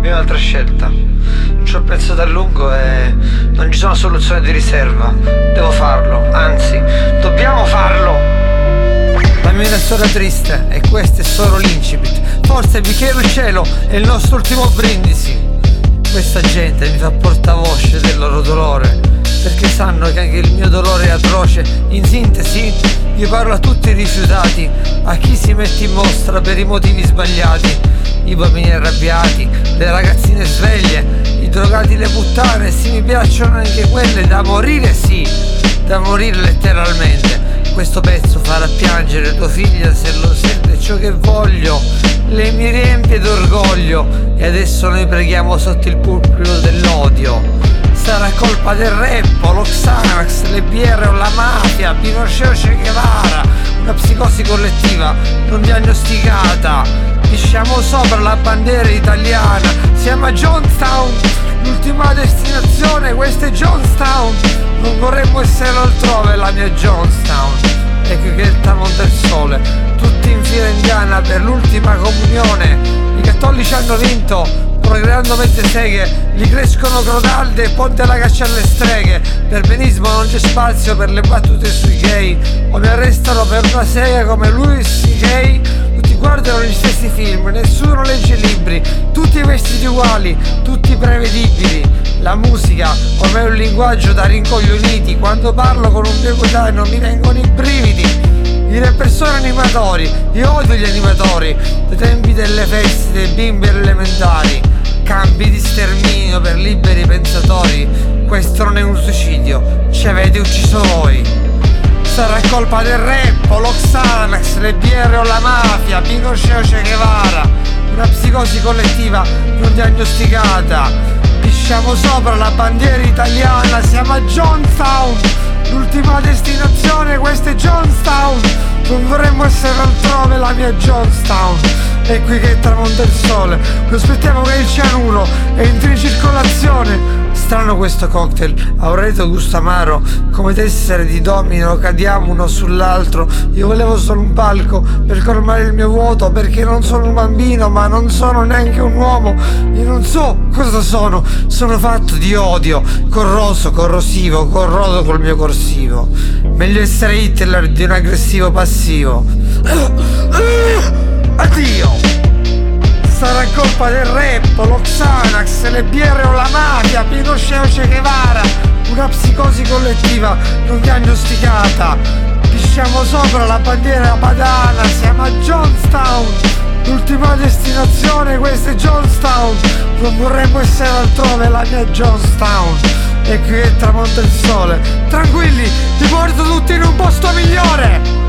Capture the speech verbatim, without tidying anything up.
mia altra scelta. Ci ho pensato a lungo e non ci sono soluzioni di riserva. Devo farlo, anzi, dobbiamo farlo. La mia è una storia triste e questo è solo l'incipit. Forse il bicchiere al cielo è il nostro ultimo brindisi. Questa gente mi fa portavoce del loro dolore, perché sanno che anche il mio dolore è atroce. In sintesi, io parlo a tutti i rifiutati, a chi si mette in mostra per i motivi sbagliati, i bambini arrabbiati, le ragazzine sveglie, i drogati, le puttane. Sì, mi piacciono anche quelle da morire, sì, da morire letteralmente. Questo pezzo farà piangere tua figlia se lo sente, ciò che voglio. Lei mi riempie d'orgoglio e adesso noi preghiamo sotto il pulpito dell'odio. Sarà colpa del rap, lo Xanax, le birre o la mafia, Pinochet o Che Guevara, una psicosi collettiva non diagnosticata. Pisciamo sopra la bandiera italiana, siamo a Jonestown, l'ultima destinazione, questa è Jonestown. Non vorremmo essere altrove, la mia Jonestown. E qui che il tramonto del sole, tutti in fila indiana per l'ultima comunione. I cattolici hanno vinto, procreando mezze seghe, gli crescono Crodalde, ponte alla caccia alle streghe. Per benismo non c'è spazio per le battute sui gay, o mi arrestano per una sega come Louis C K. Tutti guardano gli stessi film, nessuno legge libri, tutti vestiti uguali, tutti prevedibili. La musica ormai è un linguaggio da rincoglioniti, quando parlo con un mio coetaneo mi vengono i brividi. I rapper sono animatori, io odio gli animatori, dai tempi delle feste dei bimbi elementari. Campi di sterminio per liberi pensatori, questo non è un suicidio, ci avete ucciso voi. Sarà colpa del rap, lo Xanax, le birre o la mafia, Pinochet o Che Guevara, una psicosi collettiva non diagnosticata. Pisciamo sopra la bandiera italiana, siamo a Jonestown, l'ultima destinazione, questa è Jonestown. Non vorremmo essere altrove, la mia Jonestown. È qui che tramonta il sole, lo aspettiamo che il cianuro entri in circolazione. Strano questo cocktail, ha un reto gusto amaro, come tessere di domino cadiamo uno sull'altro. Io volevo solo un palco per colmare il mio vuoto, perché non sono un bambino ma non sono neanche un uomo. Io non so cosa sono, sono fatto di odio, corroso, corrosivo, corrodo col mio corsivo. Meglio essere Hitler di un aggressivo passivo. Addio! Sarà colpa del rap, lo Xanax, le birre o la mafia, Pinochet o Che Guevara, una psicosi collettiva non diagnosticata. Pisciamo sopra la bandiera padana, siamo a Jonestown, l'ultima destinazione, questa è Jonestown. Non vorremmo essere altrove, la mia Jonestown. E qui che tramonta il sole, tranquilli, ti porto tutti in un posto migliore.